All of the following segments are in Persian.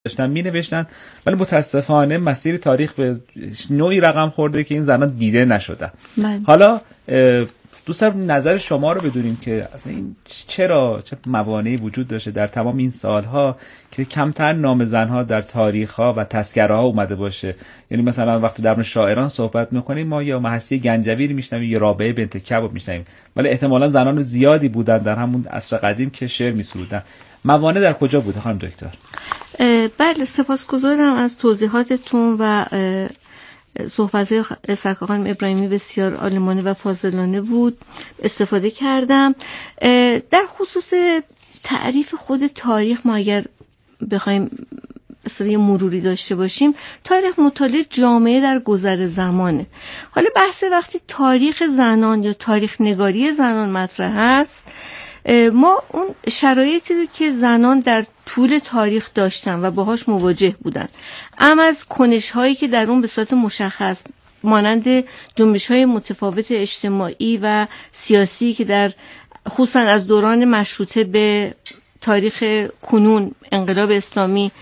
داشتن می‌نوشتن، ولی متاسفانه مسیر تاریخ به نوعی رقم خورده که این زنان دیده نشدن. حالا دوست دارم نظر شما رو بدونیم که اصلا این چرا چه موانعی وجود داشته در تمام این سالها که کمتر نام زنها در تاریخ‌ها و تذکره‌ها اومده باشه. یعنی مثلا وقتی در مورد شاعران صحبت می‌کنیم ما یا محسی گنجوی رو میشنویم یا رابعه بنت کعب میشنویم، ولی احتمالاً زنان زیادی بودن در همون عصر قدیم که شعر می‌سرودن. موانع در کجا بوده خانم دکتر؟ بله، سپاسگزارم از توضیحاتتون و صحبت‌های سرکار خانم ابراهیمی بسیار عالمانه و فاضلانه بود، استفاده کردم. در خصوص تعریف خود تاریخ ما اگر بخوایم اصلا مروری داشته باشیم، تاریخ مطالعه جامعه در گذر زمانه. حالا بحث وقتی تاریخ زنان یا تاریخ نگاری زنان مطرح هست، ما اون شرایطی رو که زنان در طول تاریخ داشتن و باهاش مواجه بودن، اما از کنش‌هایی که در اون به صورت مشخص مانند جنبش‌های متفاوت اجتماعی و سیاسی که در خصوصا از دوران مشروطه به تاریخ کنون انقلاب اسلامی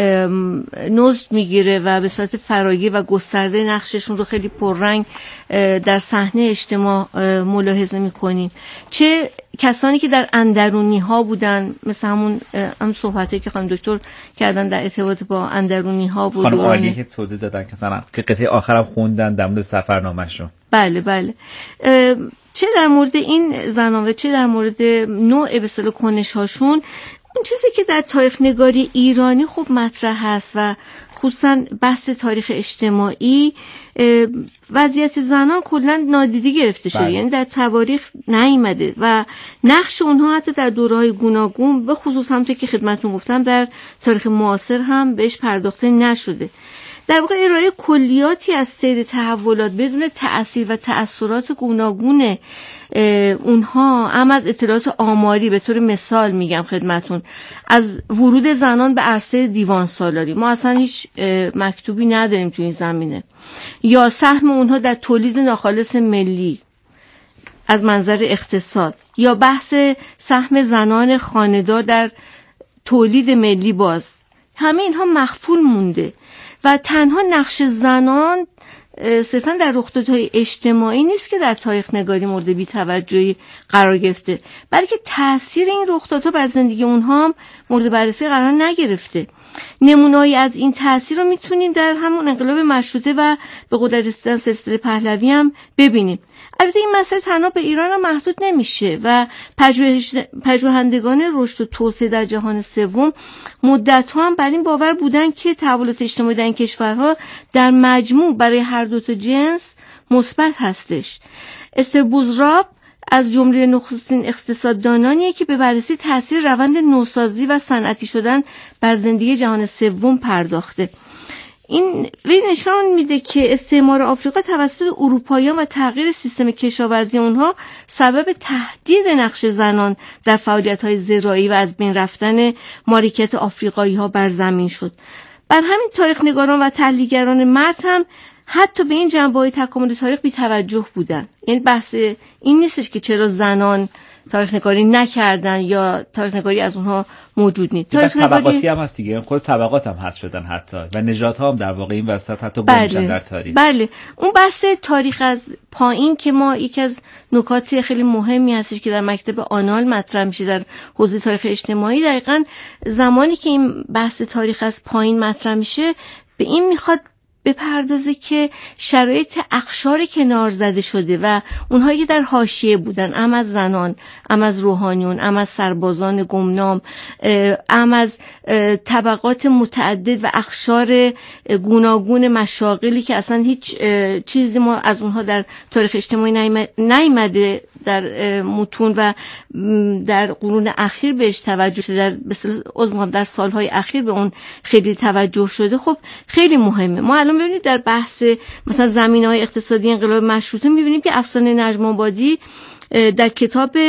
نضج میگیره و به صورت فراگیر و گسترده نقششون رو خیلی پررنگ در صحنه اجتماع ملاحظه میکنیم. چه کسانی که در اندرونی ها بودن، مثل همون صحبتی که خانم دکتر کردن در ارتباط با اندرونی ها و خانم عالی که توضیح دادن که قطعه آخرم خوندن در مورد سفرنامه‌شون. بله چه در مورد این زنان و چه در مورد نوع به اصطلاح کنش هاشون، اون چیزی که در تاریخ نگاری ایرانی خوب مطرح هست و خصوصا بحث تاریخ اجتماعی، وضعیت زنان کلا نادیده گرفته شده. یعنی در تواریخ نیامده و نقش اونها حتی در دوره‌های گوناگون به خصوص همونطور که خدمتتون گفتم در تاریخ معاصر هم بهش پرداخته نشده. در واقع ارائه کلیاتی از سیر تحولات بدون تأثیر و تأثیرات گوناگون اونها، هم از اطلاعات آماری، به طور مثال میگم خدمتون، از ورود زنان به عرصه دیوان سالاری، ما اصلا هیچ مکتوبی نداریم تو این زمینه، یا سهم اونها در تولید ناخالص ملی از منظر اقتصاد، یا بحث سهم زنان خانه‌دار در تولید ملی، باز همه اینها مخفول مونده و تنها نقش زنان صرفا در رخدادهای اجتماعی نیست که در تاریخ نگاری مورد بی‌توجهی قرار گرفته، بلکه تأثیر این رخدادها بر زندگی اونها هم مورد بررسی قرار نگرفته. نمونه‌ای از این تأثیر رو میتونیم در همون انقلاب مشروطه و به قدرت رسیدن سلسله پهلوی هم ببینیم. البته این مسئله تنها به ایران هم محدود نمیشه و پژوهندگان رشد و توسعه در جهان سوم مدت‌ها هم بر این باور بودن که تحولات اجتماعی در این کشورها در مجموع برای هر دو تا جنس مثبت هستش. استر بوزراب از جمله نخستین اقتصاددانانیه که به بررسی تاثیر روند نوسازی و صنعتی شدن بر زندگی جهان سوم پرداخته. این نشان میده که استعمار آفریقا توسط اروپاییان و تغییر سیستم کشاورزی اونها سبب تهدید نقش زنان در فعالیت‌های زراعی و از بین رفتن مالکیت آفریقایی‌ها بر زمین شد. بر همین تاریخ نگاران و تحلیلگران مرد هم حتی به این جنبه‌های تکامل تاریخ بی توجه بودن. یعنی بحث این نیستش که چرا زنان تاریخ نگاری نکردن یا تاریخ نگاری از اونها موجود نیست. تاریخ طبقاتی هم هست دیگه، خود طبقات هم هست شدن حتی و نژادها هم در واقع این وسط حتی گم میشن در تاریخ. بله، اون بحث تاریخ از پایین که ما یکی از نکات خیلی مهمی هستش که در مکتب آنال مطرح میشه در حوزه تاریخ اجتماعی، دقیقاً زمانی که این بحث تاریخ از پایین مطرح میشه به این میخواد بپردازه که شرایط اقشار کنار زده شده و اونهایی که در حاشیه بودن، ام از زنان، ام از روحانیون، ام از سربازان گمنام، ام از طبقات متعدد و اقشار گوناگون مشاغلی که اصلا هیچ چیزی ما از اونها در تاریخ اجتماعی نیامده در متون و در قرون اخیر بهش توجه شده، در سالهای اخیر به اون خیلی توجه شده. خب خیلی مهمه. ما الان ببینید در بحث مثلا زمینه‌های اقتصادی انقلاب مشروطه می‌بینیم که افسانه نجم آبادی در کتاب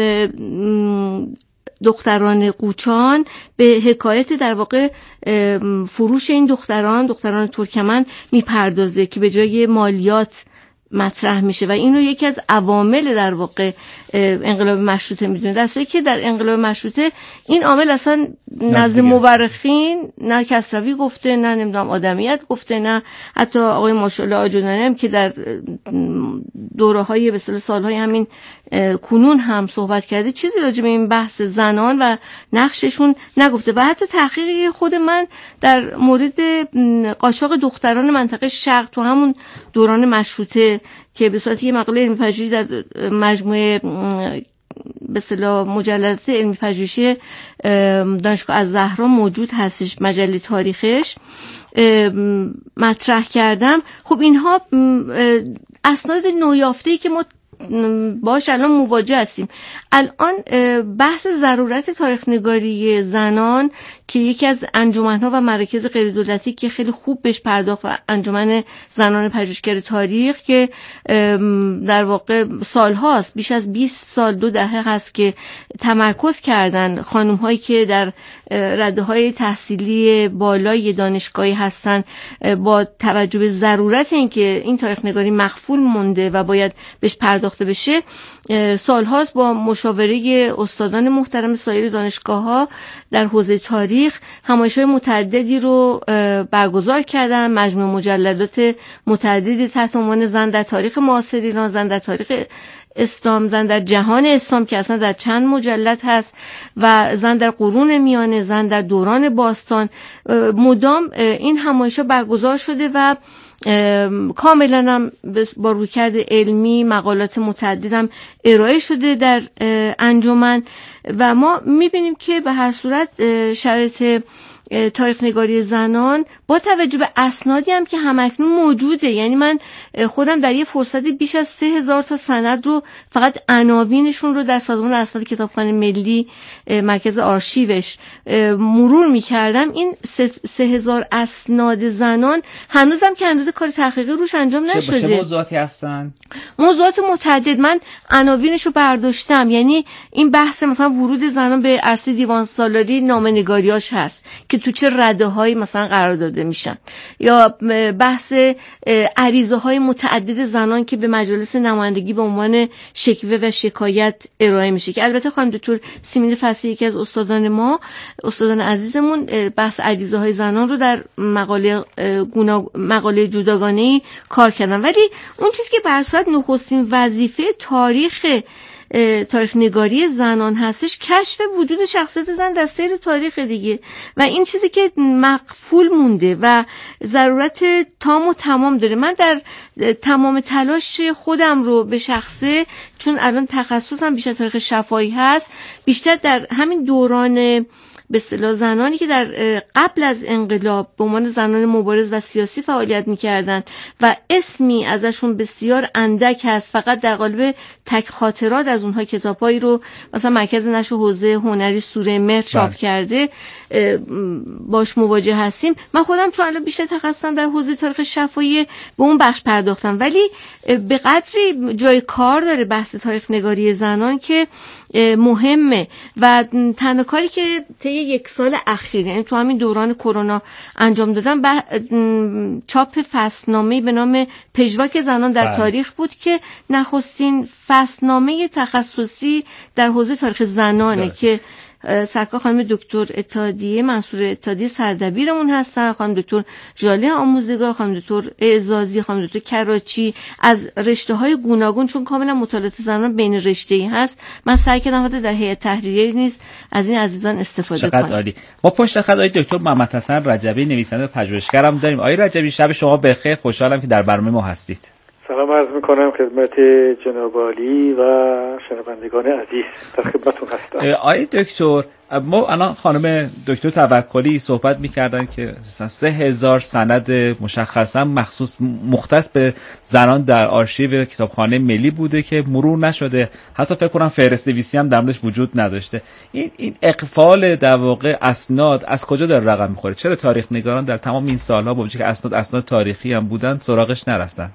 دختران قوچان به حکایت در واقع فروش این دختران ترکمن میپردازه که به جای مالیات مطرح میشه و اینو یکی از عوامل در واقع انقلاب مشروطه میدونه، در صورتی که در انقلاب مشروطه این عامل اصلا نزد مورخین نه کسروی گفته، نه نمیدونم آدمیت گفته، نه حتی آقای ماشاءالله آجرانی هم که در دوره‌های به اصطلاح سالهای همین کنون هم صحبت کرده چیزی راجع به این بحث زنان و نقششون نگفته. و حتی تحقیق خود من در مورد قاچاق دختران منطقه شرق تو همون دوران مشروطه که به صورت یه مقاله علمی پژوهشی در مجموعه به اصطلاح مجلدات علمی پژوهشی دانشگاه الزهرا موجود هستش، مجله تاریخش مطرح کردم. خب اینها اسناد نویافته‌ای که ما باش الان مواجه هستیم. الان بحث ضرورت تاریخ نگاری زنان که یکی از انجمن‌ها و مراکز غیر دولتی که خیلی خوب بهش پرداخت و انجمن زنان پژوهشگر تاریخ که در واقع سال‌هاست، بیش از 20 سال 2 دهه هست که تمرکز کردن خانم‌هایی که در رده‌های تحصیلی بالای دانشگاهی هستن با توجه به ضرورت اینکه این تاریخ نگاری مخفول مونده و باید بهش پرداخته بشه، سال‌هاست با مشاوره استادان محترم سایر دانشگاه‌ها در حوزه تاریخ همایش‌های متعددی رو برگزار کردن، مجموعه مجلدات متعددی تحت عنوان زن در تاریخ معاصر ایران، زن در تاریخ اسلام، زن در جهان اسلام که اصلا در چند مجلد هست و زن در قرون میانه، زن در دوران باستان، مدام این همایش‌ها برگزار شده و کاملا هم با رویکرد علمی مقالات متعددم ارائه شده در انجمن و ما میبینیم که به هر صورت شرایط تاریخ نگاری زنان با توجه به اسنادی هم که همکنون موجوده، یعنی من خودم در یه فرصتی بیش از 3000 تا سند رو فقط عناوینشون رو در سازمان اسناد کتابخانه ملی مرکز آرشیوش مرور می‌کردم. این 3000 اسناد زنان هنوزم که هنوز کار تحقیقی روش انجام نشده. چه موضوعاتی هستن؟ موضوعات متعدد. من عناوینش رو برداشتم، یعنی این بحث مثلا ورود زنان به عرصه دیوان سالاری نامه‌نگاریاش هست که تو چه رده‌هایی مثلا قرار داده میشن، یا بحث عریضه‌های متعدد زنان که به مجالس نمایندگی به عنوان شکوه و شکایت ارائه میشه که البته خانم دکتر سیمین فصیحی که از استادان عزیزمون بحث عریضه‌های زنان رو در مقاله جداگانه‌ای کار کردن. ولی اون چیزی که بر اساس نخستین وظیفه تاریخ نگاری زنان هستش کشف وجود شخصیت زن در سیر تاریخ دیگه و این چیزی که مغفول مونده و ضرورت تام و تمام داره. من در تمام تلاش خودم رو به شخصه، چون الان تخصصم بیشتر تاریخ شفاهی هست، بیشتر در همین دوران به اصطلاح زنانی که در قبل از انقلاب به عنوان زنان مبارز و سیاسی فعالیت می‌کردند و اسمی ازشون بسیار اندک هست، فقط در قالب تک خاطرات از اونها کتابایی رو مثلا مرکز نشر حوزه هنری سوره مهر چاپ کرده باش مواجه هستیم. من خودم چون الان بیشتر تخصصم در حوزه تاریخ شفاهی به اون بخش پرداختم، ولی به قدری جای کار داره بحث تاریخ نگاری زنان که مهمه و تنها کاری که طی 1 سال اخیر، یعنی تو همین دوران کرونا انجام دادم، چاپ فصلنامه‌ای به نام پژواک زنان در تاریخ بود که نخستین فصلنامه تخصصی در حوزه تاریخ زنانه که سرکار خانم دکتر اتحادیه منصور اتحادیه سردبیرمون هستن، خانم دکتر ژاله آموزگار، خانم دکتر اعزازی، خانم دکتر کراچی، از رشته‌های گوناگون، چون کاملا مطالعات زنان بین رشته‌ای هست. من سعی کردم حتی در هیئت تحریریه نیست از این عزیزان استفاده کنم. چقدر عالی. ما پشت خط آقای دکتر محمد حسن رجبی نویسنده پژوهشگرم داریم. آقای رجبی شب شما بخیر، خوشحالم که در برنامه ما هستید. سلام عرض میکنم خدمت جناب عالی و شنوندگان عزیز، در خدمتتون هستم. آقای دکتر، ما الان خانم دکتر توکلی صحبت میکردن که 3000 سند مشخصا مختص به زنان در آرشیو کتابخانه ملی بوده که مرور نشده، حتی فکر کنم فهرست‌نویسی هم در موردش وجود نداشته. این اغفال در واقع اسناد از کجا داره رقم میخوره؟ چرا تاریخ نگاران در تمام این سالها با وجودی که اسناد تاریخی هم بودن سراغش نرفتند؟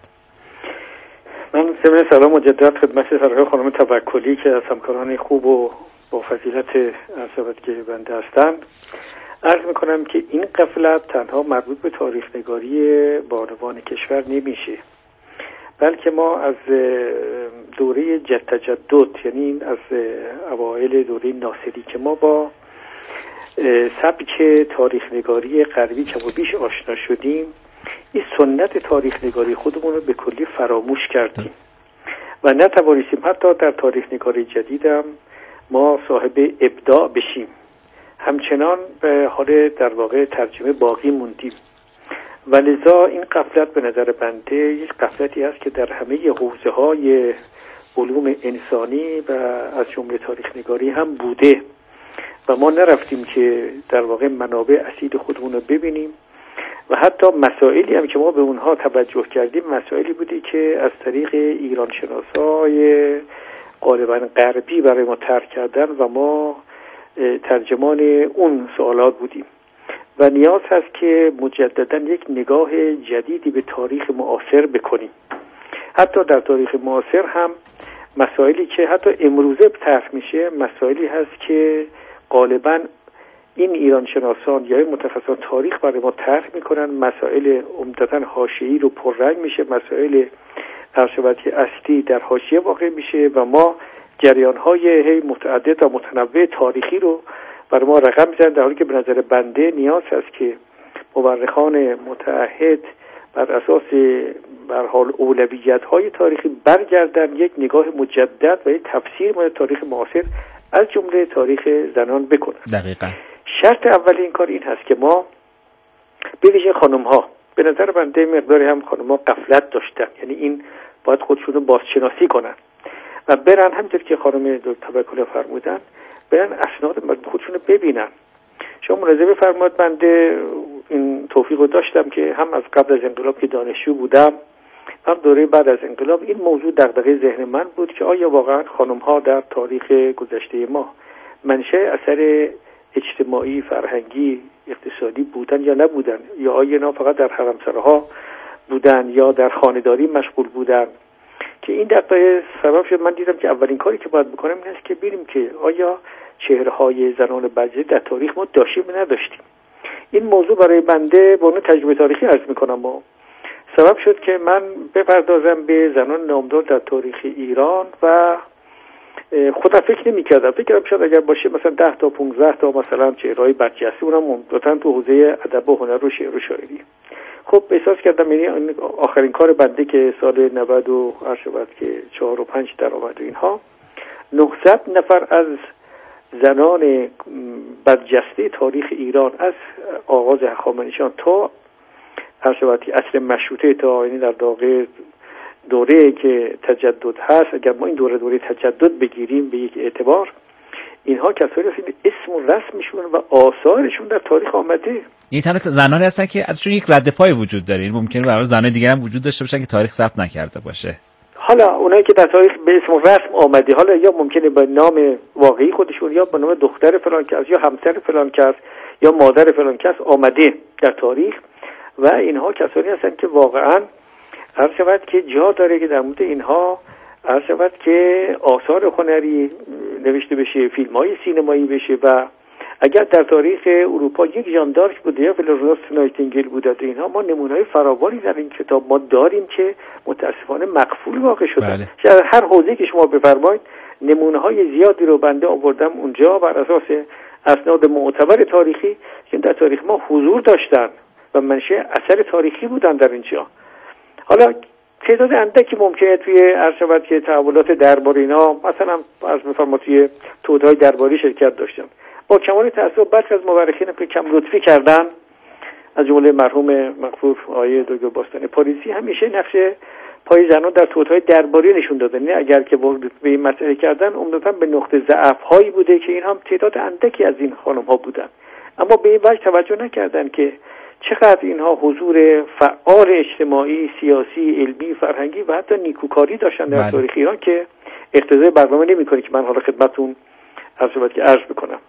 من ضمن سلام مجدد خدمت سرکار خانم توکلی که از همکاران خوب و با فضیلت ارشدگری بنده هستند عرض میکنم که این غفلت تنها مربوط به تاریخ نگاری بانوان کشور نمیشه، بلکه ما از دوره تجدد، یعنی از اوایل دوره ناصری که ما با سبک تاریخ نگاری غربی کم و بیش آشنا شدیم، این سنت تاریخ نگاری خودمون رو به کلی فراموش کردیم و نتوانستیم حتی در تاریخ نگاری جدیدم ما صاحب ابداع بشیم. همچنان به حال در واقع ترجمه باقی موندیم و لذا این غفلت به نظر بنده یک غفلتی است که در همه حوزه‌های علوم انسانی و از جمله تاریخ نگاری هم بوده و ما نرفتیم که در واقع منابع اصیل خودمون رو ببینیم و حتی مسائلی هم که ما به اونها توجه کردیم مسائلی بودی که از طریق ایران شناسای غالبا غربی برای ما طرح کردن و ما ترجمان اون سوالات بودیم و نیاز هست که مجددا یک نگاه جدیدی به تاریخ معاصر بکنیم. حتی در تاریخ معاصر هم مسائلی که حتی امروزه طرح میشه مسائلی هست که غالبا این ایران شناسان یا متخصصان تاریخ برای ما طرح میکنن، مسائل عمدتاً حاشیه‌ای رو پررنگ میشه، مسائل ارشباطی اصلی در حاشیه واقع میشه و ما جریان‌های متعدد و متنوع تاریخی رو برای ما رقم میزنن، در حالی که به نظر بنده نیاز هست که مورخان متعهد بر اساس به هر حال اولویت‌های تاریخی برگردن یک نگاه مجدد و یک تفسیر مورد تاریخ معاصر از جمله تاریخ زنان بکنن. دقیقاً. شرط اول این کار این هست که ما به ویژه خانم‌ها، به نظر بنده مقداری هم خانم‌ها غفلت داشتن، یعنی این باید خودشون رو بازشناسی کنن و برن همینطور که خانم دکتر توکلی فرمودن برن اسناد خودشون رو ببینن. شما ملاحظه بفرمایید بنده این توفیق رو داشتم که هم از قبل از انقلاب که دانشجو بودم هم دوره بعد از انقلاب این موضوع دغدغه ذهن من بود که آیا واقعا خانم‌ها در تاریخ گذشته ما منشأ اثر اجتماعی، فرهنگی، اقتصادی بودن یا نبودن، یا آیا اینا فقط در حرمسراها بودن یا در خانه‌داری مشغول بودن، که این دغدغه سبب شد من دیدم که اولین کاری که باید بکنم این است که ببینیم که آیا چهره‌های زنان برجسته در تاریخ ما داشتیم یا نداشتیم. این موضوع برای بنده به عنوان تجربه تاریخی عرض می‌کنم و سبب شد که من بپردازم به زنان نامدار در تاریخ ایران و خودم فکر نمی‌کردم، فکر کردم شاید اگر باشه مثلا 10 تا 15 تا مثلا چهره‌های برجسته اونم عمدتاً تو حوزه ادب و هنر و شعر و شاعری. خب احساس کردم یعنی آخرین کار بنده که سال 90 و هر شود که 4 و 5 در آمد اینها 900 نفر از زنان برجسته تاریخ ایران از آغاز هخامنشیان تا هر شود که عصر مشروطه تا یعنی در دوره که تجدد هست، اگر ما این دوره تجدد بگیریم به یک اعتبار، اینها کسایی هستند اسم و رسمشون و آثارشون در تاریخ آمده. این تنها زنانی هستن که ازشون یک رد پای وجود داره. این ممکنه برای زنان دیگه هم وجود داشته باشن که تاریخ ثبت نکرده باشه. حالا اونایی که در تاریخ به اسم و رسم آمده، حالا یا ممکنه با نام واقعی خودشون یا با نام دختر فلان کس یا همسر فلان کس یا مادر فلان کس آمده در تاریخ و اینها کسانی هستن که واقعاً هر شود که جا داره که در مورد اینها هر شود که آثار هنری نوشته بشه، فیلم‌های سینمایی بشه و اگر در تاریخ اروپا یک ژان دارک بوده یا فلورانس نایتینگل بوده، اینها ما نمونه‌های فراوانی در این کتاب ما داریم که متاسفانه مغفول واقع شدن. در هر حوزه‌ای که شما بفرمایید نمونه‌های زیادی رو بنده آوردم اونجا بر اساس اسناد معتبر تاریخی که در تاریخ ما حضور داشتن و منشأ اثر تاریخی بودن در اینجا. حالا تعداد اندکی ممکنه توی هر شود که تحولات درباری اینا مثلا از بفرمایید توی توطئه‌های درباری شرکت داشتن. با کمال تأسف برخی از مورخین که کم لطفی کردن از جمله مرحوم مغفور آقای دکتر باستانی پاریسی همیشه نقش پای زنان در توطئه‌های درباری نشون دادن. نه اگر که به این مسئله کردن عمدتاً به نقطه ضعف‌هایی بوده که این هم تعداد اندکی از این خانم‌ها بودن، اما به این وجه توجه نکردن که چقدر اینها حضور فعال اجتماعی، سیاسی، علمی، فرهنگی و حتی نیکوکاری داشتن در تاریخ ایران که اقتضای برنامه نمی‌کنه که من حالا خدمتتون عرض بکنم.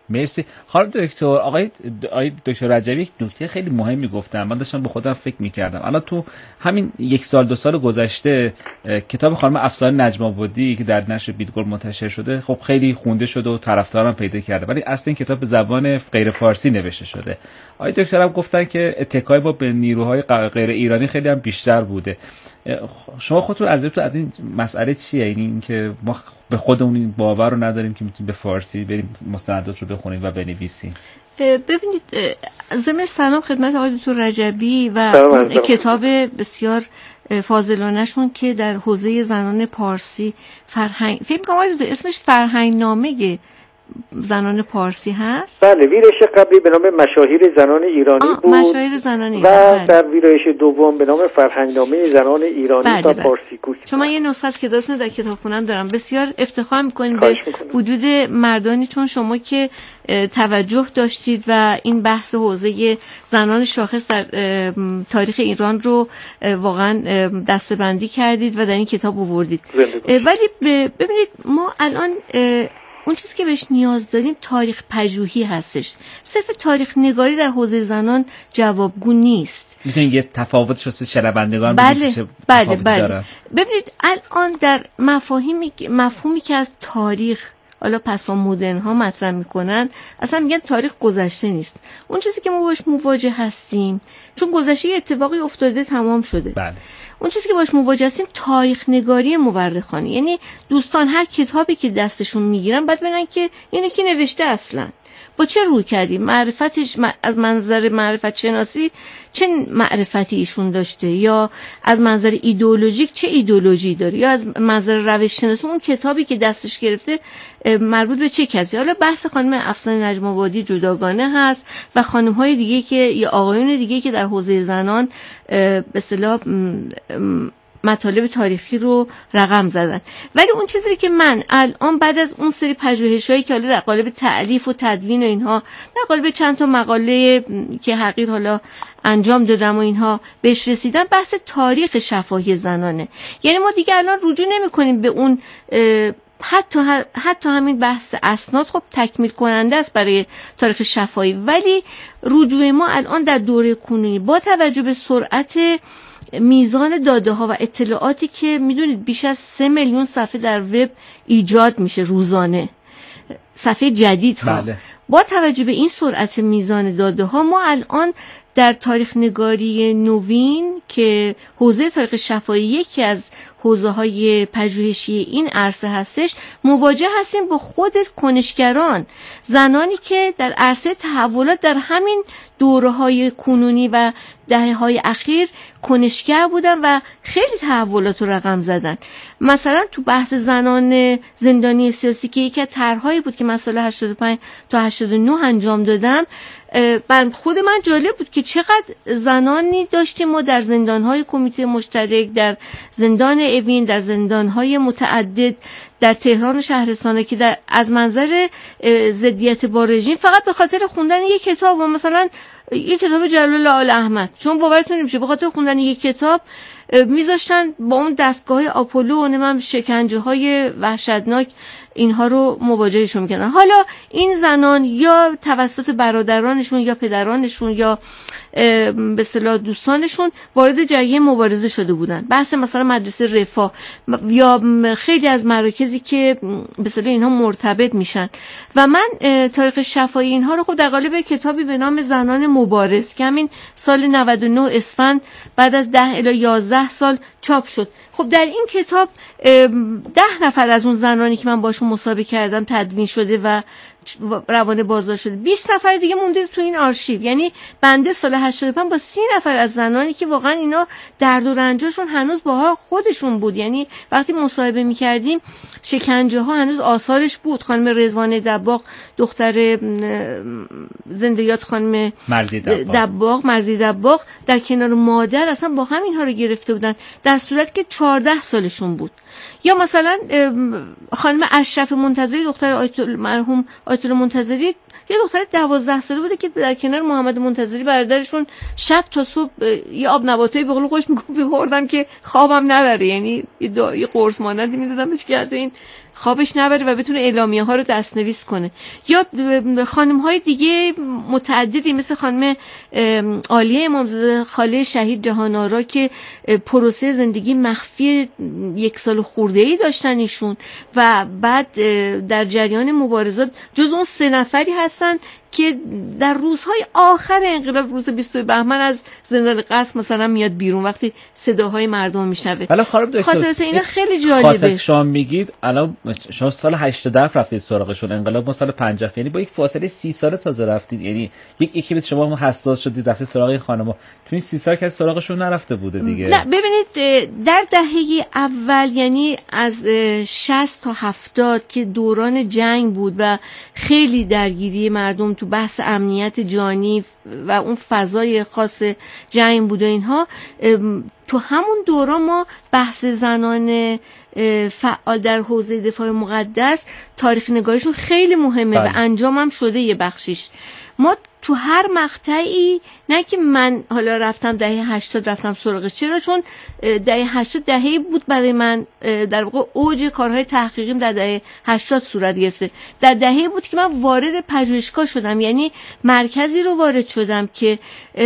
مرسی. خانم دکتر، آقای دکتر رجبی یک نکته خیلی مهمی گفتن. من داشتم به خودم فکر می‌کردم. الان تو همین 1 سال 2 سال گذشته کتاب خانم افسانه نجم آبادی که در نشر بیدگل منتشر شده، خب خیلی خونده شده و طرفداران پیدا کرده، ولی اصلا این کتاب به زبان غیر فارسی نوشته شده. آقای دکتر هم گفتن که اتکای با به نیروهای غیر ایرانی خیلی هم بیشتر بوده. شما خودتون ارزیابتون از این مسئله چیه؟ این که ما به خودمون این باور رو نداریم که میتونیم به فارسی بریم مستندات رو بخونیم و بنویسیم. ببینید، ضمن سلام خدمت آقای دکتر رجبی و کتاب بسیار فاضلانه شون که در حوزه زنان پارسی فرهنگ، فکر می‌کنم آقای دکتر اسمش فرهنگ نامه زنان پارسی هست. بله، ویرایش قبلی به نام مشاهیر زنان ایرانی بود. مشاهیر زنان ایرانی. و در ویرایش دوم به نام فرهنگنامه زنان ایرانی تا پارسی گوش. چون من یه نسخه از کتابتون در کتابخونه‌ام دارم. بسیار افتخار می‌کنیم به وجود مردانی چون شما که توجه داشتید و این بحث حوزه زنان شاخص در تاریخ ایران رو واقعا دسته‌بندی کردید و در این کتاب آوردید. ولی ببینید، ما الان اون چیزی که بهش نیاز داریم تاریخ پژوهی هستش. صرف تاریخ نگاری در حوزه زنان جوابگو نیست. میتونید یه تفاوتش واسه شنوندگان بگید؟ بله. ببینید الان در مفهومی که از تاریخ حالا پسا مدرن ها مطرح میکنن، اصلا میگن تاریخ گذشته نیست. اون چیزی که ما باش مواجه هستیم، چون گذشته اتفاقی افتاده تمام شده. بله. اون چیزی که باش مواجه هستیم تاریخ نگاری مورخانه. یعنی دوستان هر کتابی که دستشون میگیرن بعد ببینن که اینو کی نوشته، اصلا با چه روی کردی، معرفتش از منظر معرفت شناسی چه معرفتی ایشون داشته، یا از منظر ایدئولوژیک چه ایدئولوژی داره، یا از منظر روش شناسی اون کتابی که دستش گرفته مربوط به چه کسی. حالا بحث خانم افسانه نجم آبادی جداگانه هست و خانم‌های دیگه که یا آقایون دیگه که در حوزه زنان به اصطلاح مطالب تاریخی رو رقم زدن. ولی اون چیزی که من الان بعد از اون سری پژوهش‌هایی که حالا در قالب تألیف و تدوین و اینها، در قالب چند تا مقاله که حقیقت حالا انجام دادم و اینها بهش رسیدم، بحث تاریخ شفاهی زنانه. یعنی ما دیگه الان رجوع نمی‌کنیم به اون حتی همین بحث اسناد خب تکمیل کننده است برای تاریخ شفاهی، ولی رجوع ما الان در دوره کنونی با توجه به سرعت میزان داده ها و اطلاعاتی که میدونید بیش از 3 میلیون صفحه در وب ایجاد میشه روزانه، صفحه جدید ها. بله. با توجه به این سرعت میزان داده ها ما الان در تاریخ نگاری نوین که حوزه تاریخ شفاهی یکی از حوزه های پژوهشی این عرصه هستش، مواجه هستیم با خود کنشگران، زنانی که در عرصه تحولات در همین دوره‌های کنونی و دهه‌های اخیر کنشگر بودن و خیلی تحولات رو رقم زدن. مثلا تو بحث زنان زندانی سیاسی که یکی از طرح‌هایی بود که من سال 85 تا 89 انجام دادم، بر خود من جالب بود که چقدر زنانی داشتیم ما در زندان‌های کمیته مشترک، در زندان اوین، در زندان‌های متعدد در تهران شهرستانه که از منظر ضدیت با رژیم فقط به خاطر خوندن یک کتاب، و مثلا یک کتاب جلال آل احمد، چون باورتون نمیشه به خاطر خوندن یک کتاب میذاشتن با اون دستگاه آپولو و نمیم شکنجه های وحشتناک اینها رو مواجهشون میکنن. حالا این زنان یا توسط برادرانشون یا پدرانشون یا به اصطلاح دوستانشون وارد جریان مبارزه شده بودن، بحث مثلا مدرسه رفاه یا خیلی از مراکزی که به اصطلاح اینها مرتبط میشن. و من تاریخ شفاهی اینها رو خب در قالب کتابی به نام زنان مبارز که همین سال 99 اسفند بعد از 10 الی 11 سال چاپ شد. خب در این کتاب 10 نفر از اون زنانی که من باشون مصاحبه کردم تدوین شده و روانه بازداشت شده. 20 نفر دیگه مونده تو این آرشیو. یعنی بنده سال 85 با 30 نفر از زنانی که واقعا اینا درد و رنجاشون هنوز با خودشون بود، یعنی وقتی مصاحبه می‌کردیم شکنجه ها هنوز آثارش بود. خانم رضوانه دباغ دختر زندیات خانم مرزی دباغ در کنار مادر اصلا با همین ها رو گرفته بودن در صورت که 14 سالشون بود. یا مثلا خانم اشرف منتظری دختر مرحوم آیت الله منتظری یه دختر 12 ساله بوده که در کنار محمد منتظری برادرشون شب تا صبح یه آب نباتایی به قول خوش میگفت بخوردن که خوابم نبره، یعنی یه قرص مانندی میدادمش که حتی این خوابش نبره و بتونه اعلامیه ها رو دستنویس کنه. یا خانم های دیگه متعددی مثل خانم عالیه امامزاده خاله شهید جهان‌آرا که پروسه زندگی مخفی 1 سال خورده‌ای داشتن ایشون و بعد در جریان مبارزات جز اون 3 نفری هستن که در روزهای آخر انقلاب روز 20 بهمن از زندان قصر مثلا میاد بیرون وقتی صداهای مردم میشنوه. حالا خانم دکتر خاطرات اینا خیلی جالبه. خاطر شما میگید الان شما سال 87 رفتید سراغشون، انقلاب ما سال 50، یعنی با یک فاصله 30 ساله تازه رفتید. یعنی یکی مثل شما حساس شدید رفتید سراغ این خانم‌ها، تو این 30 سال که سراغشون نرفته بوده دیگه. نه ببینید در دهه اول یعنی از 60 تا 70 که دوران جنگ بود و خیلی درگیری مردم تو بحث امنیت جانی و اون فضای خاص جنگ بود و اینها، تو همون دوران ما بحث زنان فعال در حوزه دفاع مقدس تاریخ نگاریشون خیلی مهمه و انجام هم شده یه بخشیش. ما تو هر مقطعی، نه که من حالا رفتم دهه 80 رفتم سراغش، چرا؟ چون دهه 80 دهه‌ای بود برای من در واقع اوج کارهای تحقیقیم در دهه 80 صورت گرفته. در دهه‌ای بود که من وارد پژوهشگاه شدم، یعنی مرکزی رو وارد شدم که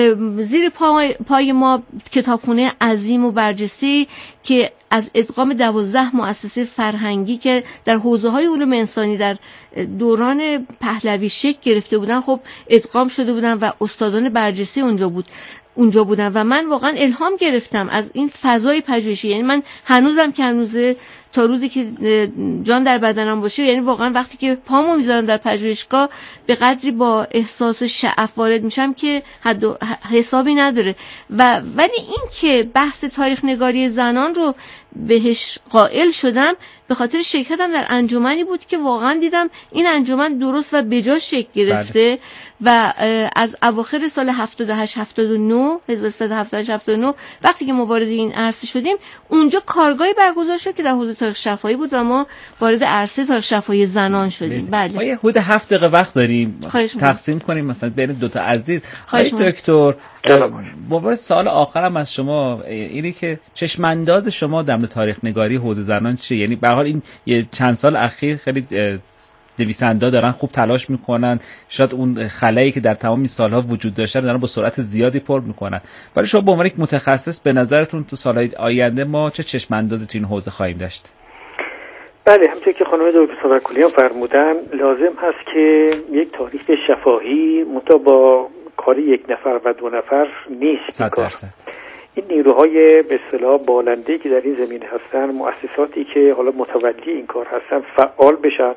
زیر پای ما کتابخونه عظیم و برجسته که از ادغام 12 مؤسسه فرهنگی که در حوزه‌های علوم انسانی در دوران پهلوی شکل گرفته بودن خب ادغام شده بودن و استادان برجسته اونجا بودن و من واقعا الهام گرفتم از این فضای پژوهشی. یعنی من هنوزم که هنوزه تا روزی که جان در بدنم باشه، یعنی واقعا وقتی که پامو میذارم در پژوهشگاه به قدری با احساس شعف وارد میشم که حد و حسابی نداره. ولی این که بحث تاریخ نگاری زنان رو بهش قائل شدم به خاطر شرکتم در انجمنی بود که واقعا دیدم این انجمن درست و بجا شکل گرفته و از اواخر سال 78 79 1378 وقتی که ما وارد این عرصه شدیم اونجا کارگاهی برگزار شد که در حوزه تاریخ شفاهی بود و ما وارد عرصه تاریخ شفاهی زنان شدیم. بله ما یه حدود 7 دقیقه وقت داریم تقسیم کنیم مثلا بین دو تا عزیز. دکتر موارد سوال آخرم از شما اینی که چشمانداز شما در تاریخ نگاری حوزه زنان چیه؟ یعنی به هر حال این یه چند سال اخیر خیلی نویسنده دارن خوب تلاش میکنن، شاید اون خلایی که در تمام این سالها وجود داشته دارن با سرعت زیادی پر میکنن. ولی شما به عنوان یک متخصص به نظرتون تو سالهای آینده ما چه چشماندازی تو این حوزه خواهیم داشت؟ بله، همونطور که خانم دکتر توکلیان فرمودن لازم هست که یک تاریخ شفاهی با کاری 1 نفر و 2 نفر نیست. 100%. این نیروهای به اصطلاح بالنده که در این زمینه هستن، مؤسساتی که حالا متولی این کار هستن فعال بشن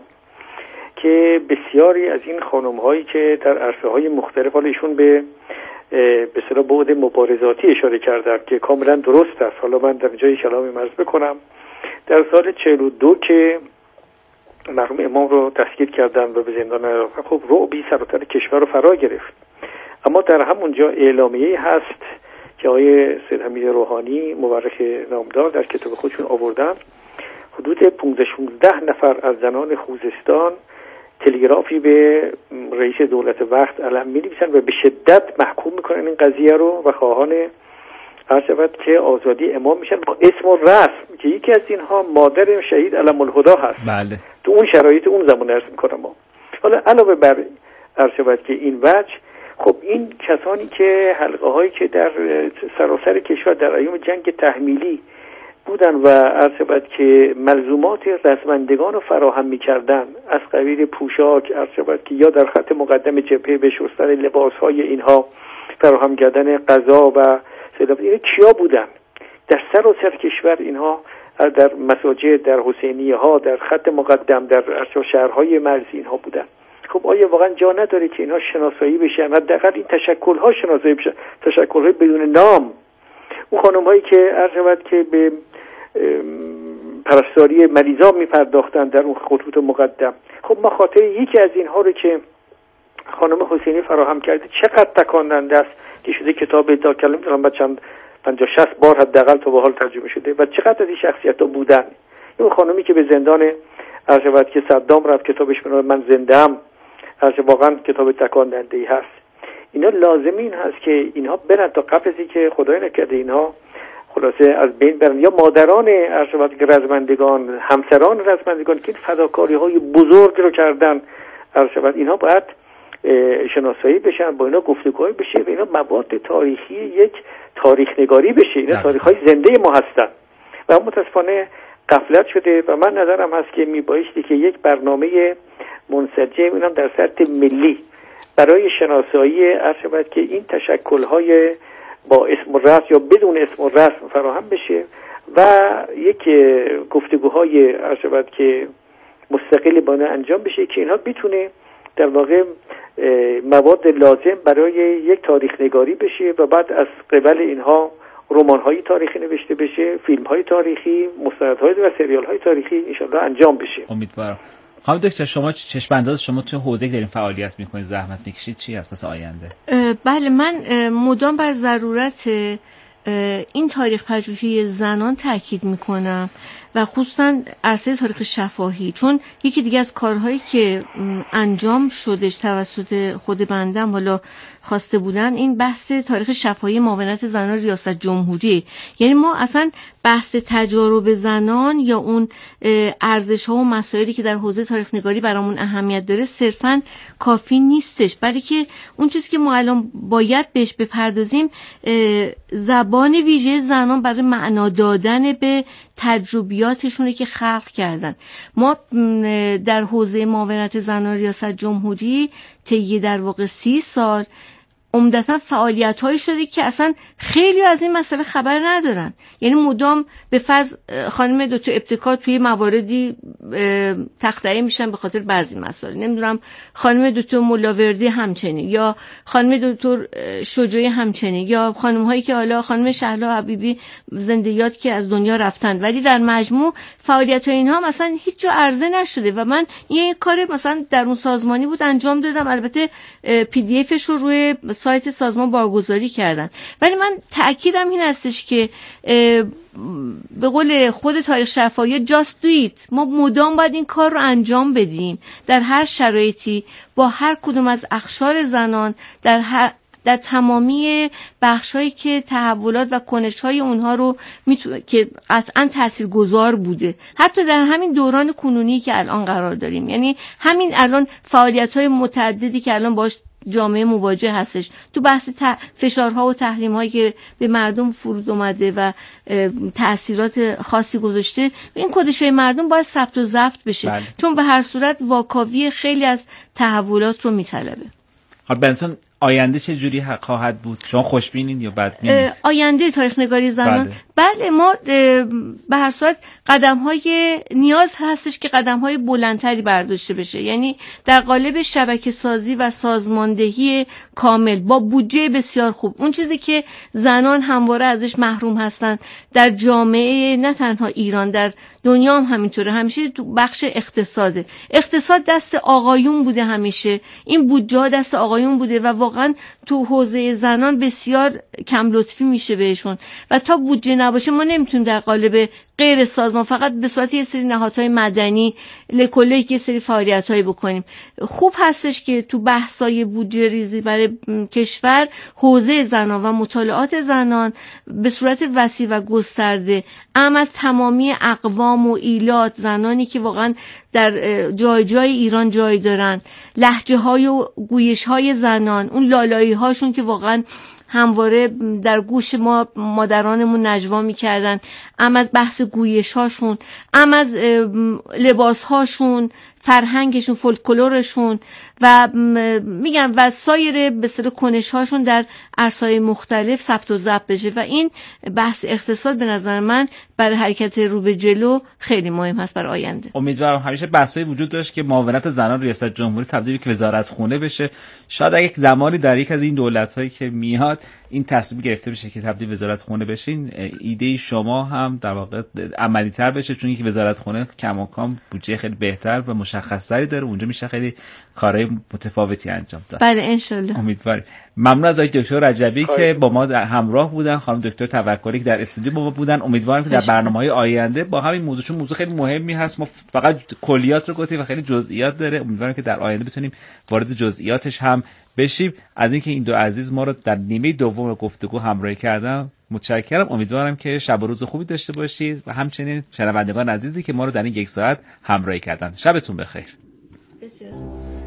که بسیاری از این خانم‌هایی که در عرصه‌های مختلف حالا ایشون به اصطلاح بعد مبارزاتی اشاره کردن که کاملا درست است. حالا من در جای کلامی عرض بکنم در سال 42 که مرحوم امام رو دستگیر کردن و به زندان انداختن، خب رعبی سراسر کشور رو فرا گرفت. اما در همونجا اعلامیه هست که آقای سید حمید روحانی مورخ نامدار در کتاب خودشون آوردن، حدود 15-16 نفر از زنان خوزستان تلگرافی به رئیس دولت وقت علم می‌نویسن و به شدت محکوم میکنن این قضیه رو و خواهان عرض شود که آزادی امام میشن با اسم و رسم که یکی از اینها مادر شهید علم الهدا هست. بله. تو اون شرایط اون زمان عرض میکنم. حالا علاوه بر عرض شود که این وجه، خب این کسانی که حلقه هایی که در سراسر کشور در ایام جنگ تحمیلی بودن و عرض شود که ملزومات رزمندگان رو فراهم می‌کردن از قبیل پوشاک، عرض شود که یا در خط مقدم جبهه به شستن لباس‌های اینها فراهم کردن غذا و این کیا بودن در سراسر کشور؟ اینها در مساجد، در حسینیه‌ها، در خط مقدم، در شهرهای مرزی اینها بودن. خب آیا واقعا جا نداره که اینها شناسایی بشن؟ حداقل این تشکل‌ها شناسایی بشن، تشکل‌های بدون نام. اون خانم‌هایی که عرض شود که به پرستاری مریضان می‌پرداختن در اون خطوط مقدم، خب ما خاطر یکی از اینها رو که خانم حسینی فراهم کرده چقدر تکاننده است که شده کتاب تا کلمه می‌تونم بعد چند 50-60 بار حداقل تا به حال ترجمه شده و چقدر از این شخصیت‌ها بودن. اون خانمی که به زندان عرض شود که صدام رفت، کتابش به من زنده‌ام، واقعا کتاب تکاننده‌ای هست. اینا لازم این هست که اینها برن تا قبل از اینکه خدای نکرده اینها خلاصه از بین برن، یا مادران رزمندگان، همسران رزمندگان که فداکاری‌های بزرگ رو کردن، اینها باید شناسایی بشن، با اینا گفتگوهای بشه و اینا مواد تاریخی یک تاریخ نگاری بشه. اینا تاریخ‌های زنده ما هستن و متاسفانه غفلت شده و من نظرم هست که میبایستی که یک برنامه منسجم اینم در سطح ملی برای شناسایی که این تشکل‌های با اسم و رسم یا بدون اسم و رسم فراهم بشه و یک گفتگوهای که مستقل با انجام بشه که اینها بتونه در واقع مواد لازم برای یک تاریخ نگاری بشه و بعد از قبل اینها رمان‌های تاریخی نوشته بشه، فیلم‌های تاریخی، مستندهای و سریال‌های تاریخی انشالله انجام بشه. امیدوارم. خانم دکتر شما چشم انداز شما توی حوزه که دارین فعالیت می‌کنید، زحمت می‌کشید، چی هست واسه آینده؟ بله، من مدام بر ضرورت این تاریخ پژوهی زنان تاکید می‌کنم و خصوصا عرصه تاریخ شفاهی، چون یکی دیگه از کارهایی که انجام شدش توسط خود بندم حالا خواسته بودن این بحث تاریخ شفاهی معاونت زنان ریاست جمهوری. یعنی ما اصلا بحث تجارب زنان یا اون ارزش‌ها و مسائلی که در حوزه تاریخ نگاری برامون اهمیت داره صرفاً کافی نیستش، بلکه اون چیزی که ما الان باید بهش بپردازیم زبان ویژه زنان برای معنا دادن به تجربیاتشونه که خلق کردن. ما در حوزه معاونت زنان ریاست جمهوری طی در واقع 30 سال عمدتاً فعالیت‌هایی شده که اصلا خیلی از این مسئله خبر ندارن. یعنی مدام به فرض خانم دکتر ابتکار توی مواردی تخطئه میشن به خاطر بعضی مسائل، نمیدونم خانم دکتر ملاوردی همچنین، یا خانم دکتر شجاعی همچنین، یا خانم‌هایی که حالا خانم شهلا حبیبی زندیات که از دنیا رفتن، ولی در مجموع فعالیت‌های اینها مثلا هیچ جا عرضه نشده و من این کار مثلا در اون سازمانی بود انجام دادم، البته PDF رو روی سایت سازمان بارگذاری کردن، ولی من تأکیدم این هستش که به قول خود تاریخ شفاهی just do it، ما مدام باید این کار رو انجام بدیم در هر شرایطی با هر کدوم از اقشار زنان در تمامی بخشایی که تحولات و کنش‌های اونها رو که قطعاً تاثیرگذار بوده، حتی در همین دوران کنونی که الان قرار داریم. یعنی همین الان فعالیت‌های متعددی که الان باش جامعه مواجه هستش تو بحث فشارها و تحریم‌هایی که به مردم فرود اومده و تأثیرات خاصی گذاشته، این کدشای مردم باید ثبت و ضبط بشه. بله. چون به هر صورت واکاوی خیلی از تحولات رو میطلبه. حالا بنسون آینده چه جوری خواهد بود؟ شما خوشبینید یا بدبینید؟ آینده تاریخ نگاری زنان بله ما به هر صورت قدم‌های نیاز هستش که قدم‌های بلندتری برداشته بشه، یعنی در قالب شبکه‌سازی و سازماندهی کامل با بودجه بسیار خوب. اون چیزی که زنان همواره ازش محروم هستن در جامعه نه تنها ایران، در دنیا هم همینطوره، همیشه تو بخش اقتصاد دست آقایون بوده، همیشه این بودجه دست آقایون بوده و واقعا تو حوزه زنان بسیار کم لطفی میشه بهشون و تا بودجه نباشه ما نمیتونیم در قالب غیر سازمان فقط به صورت یه سری نهادهای مدنی لکله که سری فعالیت‌هایی بکنیم. خوب هستش که تو بحث‌های بودجه ریزی برای کشور حوزه زنان و مطالعات زنان به صورت وسیع و گسترده از تمامی اقوام و ایلات زنانی که واقعا در جای ایران جای دارن، لهجه‌های و گویش‌های زنان، اون لالایی‌هاشون که واقعا همواره در گوش ما مادرانمون نجوا می‌کردن، از بحث گویش‌هاشون، از لباس‌هاشون، فرهنگشون، فولکلورشون و میگم و سایر به اصطلاح کنش‌هاشون در عرصه‌های مختلف ثبت و ضبط بشه و این بحث اقتصاد به نظر من برای حرکت رو به جلو خیلی مهم هست برای آینده. امیدوارم همیشه بحثایی وجود داشت که معاونت زنان ریاست جمهوری تبدیل به وزارتخونه بشه. شاید اگه زمانی در یک از این دولت‌هایی که میاد این تصمیم گرفته بشه که تبدیل وزارتخونه بشین، ایده شما هم در واقع عملی‌تر بشه، چون یک وزارتخونه کماکان بودجه خیلی بهتر و مشخص‌تری داره، اونجا میشه خیلی کارهای متفاوتی انجام داد. بله ان شاءالله. امیدواریم. ممنون از آقای دکتر رجبی که با ما همراه بودن، خانم دکتر توکلی که در استودیو با ما بودن. امیدوارم که در برنامه‌های آینده با همین موضوع خیلی مهمی هست، ما فقط کلیات رو گفتیم و خیلی جزئیات داره. امیدوارم که در آینده بتونیم وارد جزئیاتش هم بشیم. از اینکه این دو عزیز ما رو در نیمه دوم گفتگو همراهی کردن متشکرم. امیدوارم که شب و روز خوبی داشته باشید و همچنین شنوندگان عزیزی که ما رو در این یک ساعت همراهی کردن. شبتون بخیر. بسیار